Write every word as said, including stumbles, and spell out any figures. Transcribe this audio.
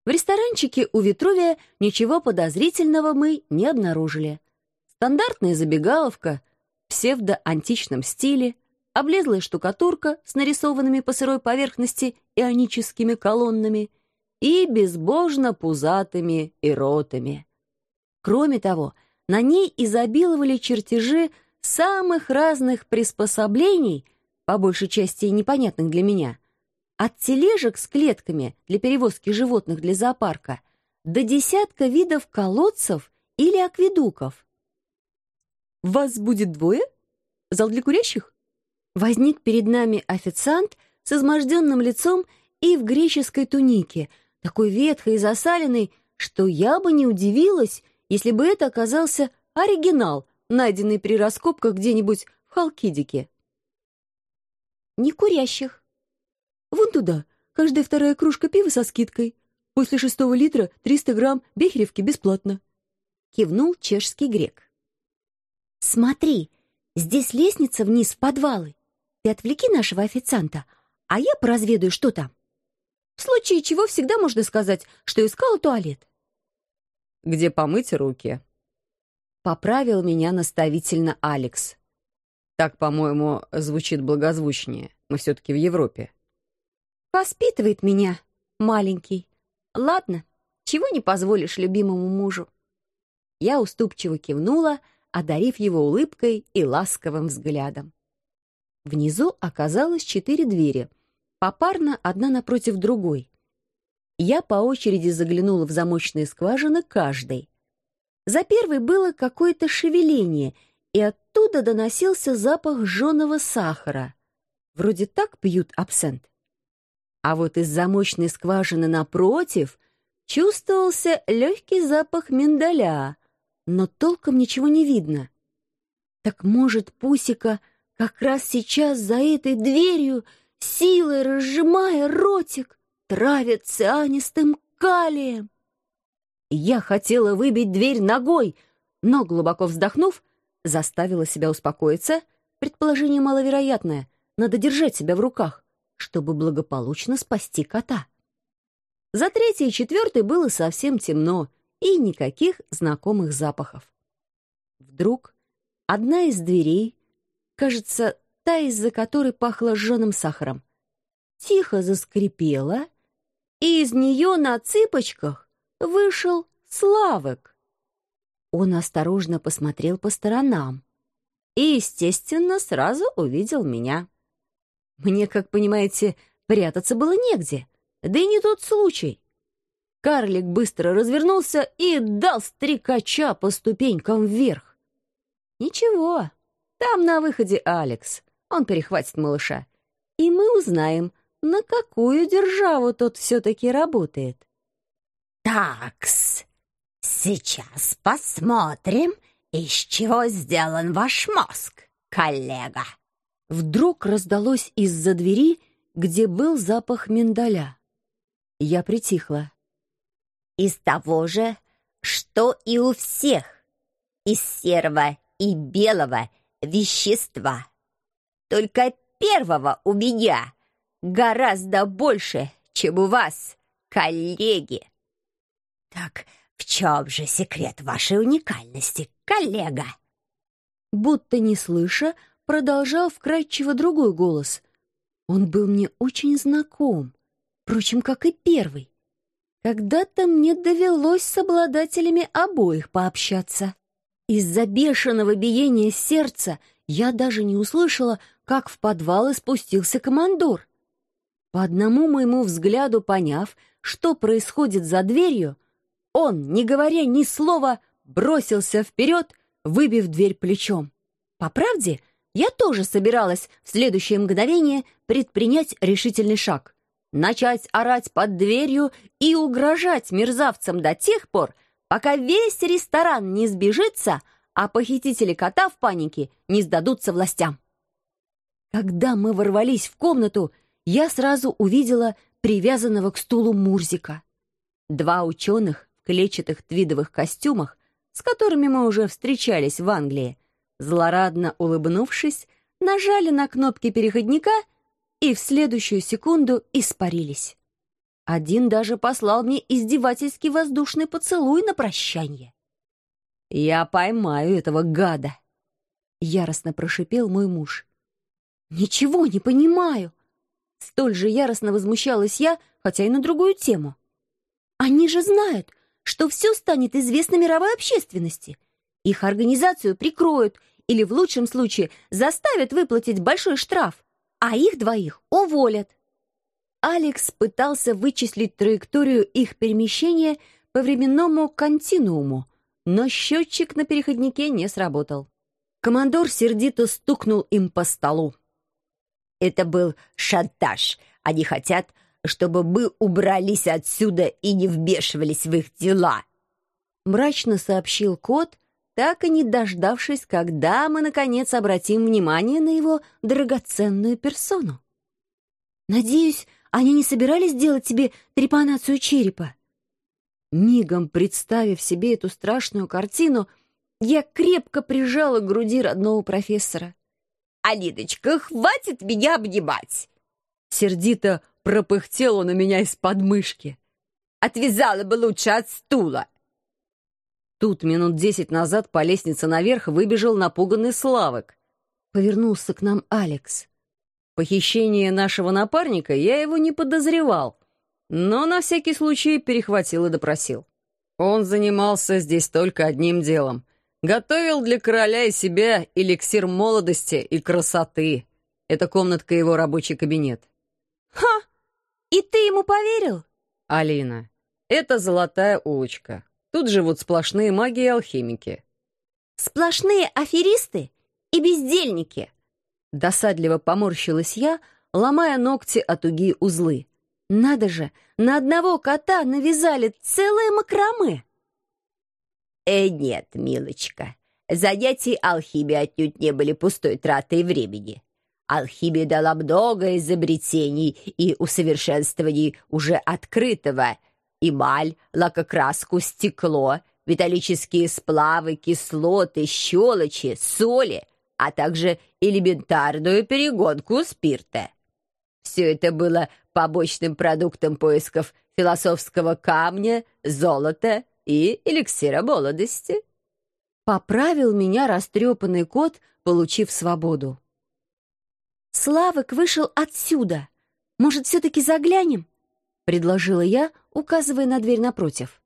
В ресторанчике у Витрувия ничего подозрительного мы не обнаружили. Стандартная забегаловка в псевдоантичном стиле, облезлая штукатурка с нарисованными по сырой поверхности ионическими колоннами и безбожно пузатыми эротами. Кроме того, на ней изобиловали чертежи самых разных приспособлений, по большей части непонятных для меня, от тележек с клетками для перевозки животных для зоопарка до десятка видов колодцев или акведуков. «Вас будет двое? Зал для курящих?» Возник перед нами официант с изможденным лицом и в греческой тунике, такой ветхой и засаленной, что я бы не удивилась, если бы это оказался оригинал, найденный при раскопках где-нибудь в Халкидике. «Не курящих». «Вон туда. Каждая вторая кружка пива со скидкой. После шестого литра триста грамм бехеревки бесплатно», — кивнул чешский грек. «Смотри, здесь лестница вниз в подвалы. Ты отвлеки нашего официанта, а я поразведаю, что там. В случае чего всегда можно сказать, что искала туалет». «Где помыть руки?» Поправил меня наставительно Алекс. «Так, по-моему, звучит благозвучнее. Мы все-таки в Европе». «Воспитывает меня, маленький. Ладно, чего не позволишь любимому мужу?» Я уступчиво кивнула, одарив его улыбкой и ласковым взглядом. Внизу оказалось четыре двери, попарно одна напротив другой. Я по очереди заглянула в замочные скважины каждой. За первой было какое-то шевеление, и оттуда доносился запах жженого сахара. Вроде так пьют абсент. А вот из замочной скважины напротив чувствовался легкий запах миндаля, но толком ничего не видно. Так может, Пусика как раз сейчас за этой дверью, силой разжимая ротик, травит цианистым калием? Я хотела выбить дверь ногой, но, глубоко вздохнув, заставила себя успокоиться. Предположение маловероятное. Надо держать себя в руках, чтобы благополучно спасти кота. За третьей и четвертой было совсем темно и никаких знакомых запахов. Вдруг одна из дверей, кажется, та, из-за которой пахло сжженным сахаром, тихо заскрипела, и из нее на цыпочках вышел Славик. Он осторожно посмотрел по сторонам и, естественно, сразу увидел меня. Мне, как понимаете, прятаться было негде, да и не тот случай. Карлик быстро развернулся и дал стрекача по ступенькам вверх. Ничего, там на выходе Алекс, он перехватит малыша, и мы узнаем, на какую державу тот все-таки работает. Такс, сейчас посмотрим, из чего сделан ваш мозг, коллега. Вдруг раздалось из-за двери, где был запах миндаля. Я притихла. Из того же, что и у всех, из серого и белого вещества. Только первого у меня гораздо больше, чем у вас, коллеги. Так в чем же секрет вашей уникальности, коллега? Будто не слыша, продолжал вкрадчиво другой голос. Он был мне очень знаком, впрочем, как и первый. Когда-то мне довелось с обладателями обоих пообщаться. Из-за бешеного биения сердца я даже не услышала, как в подвал спустился командор. По одному моему взгляду поняв, что происходит за дверью, он, не говоря ни слова, бросился вперед, выбив дверь плечом. По правде, я тоже собиралась в следующее мгновение предпринять решительный шаг, начать орать под дверью и угрожать мерзавцам до тех пор, пока весь ресторан не сбежится, а похитители кота в панике не сдадутся властям. Когда мы ворвались в комнату, я сразу увидела привязанного к стулу Мурзика. Два ученых в клетчатых твидовых костюмах, с которыми мы уже встречались в Англии, злорадно улыбнувшись, нажали на кнопки переходника и в следующую секунду испарились. Один даже послал мне издевательский воздушный поцелуй на прощанье. «Я поймаю этого гада!» — яростно прошипел мой муж. «Ничего не понимаю!» Столь же яростно возмущалась я, хотя и на другую тему. «Они же знают, что все станет известно мировой общественности. Их организацию прикроют или, в лучшем случае, заставят выплатить большой штраф, а их двоих уволят». Алекс пытался вычислить траекторию их перемещения по временному континууму, но счетчик на переходнике не сработал. Командор сердито стукнул им по столу. Это был шантаж. Они хотят, чтобы мы убрались отсюда и не вмешивались в их дела. Мрачно сообщил кот, так и не дождавшись, когда мы, наконец, обратим внимание на его драгоценную персону. «Надеюсь, они не собирались делать тебе трепанацию черепа?» Мигом представив себе эту страшную картину, я крепко прижала к груди родного профессора. «Алиночка, хватит меня обнимать!» Сердито пропыхтел он у меня из-под мышки. «Отвязала бы лучше от стула!» Тут минут десять назад по лестнице наверх выбежал напуганный Славок. Повернулся к нам Алекс. Похищение нашего напарника я его не подозревал, но на всякий случай перехватил и допросил. Он занимался здесь только одним делом. Готовил для короля и себя эликсир молодости и красоты. Эта комнатка — его рабочий кабинет. «Ха! И ты ему поверил?» «Алина, это золотая улочка. Тут живут сплошные маги и алхимики». «Сплошные аферисты и бездельники!» Досадливо поморщилась я, ломая ногти от тугие узлы. «Надо же, на одного кота навязали целое макраме!» «Э, нет, милочка, занятия алхимией отнюдь не были пустой тратой времени. Алхимия дала много изобретений и усовершенствований уже открытого. Эмаль, лакокраску, стекло, металлические сплавы, кислоты, щелочи, соли, а также элементарную перегонку спирта. Все это было побочным продуктом поисков философского камня, золота и эликсира молодости». Поправил меня растрепанный кот, получив свободу. «Славик вышел отсюда. Может, все-таки заглянем?» — предложила я, указывая на дверь напротив.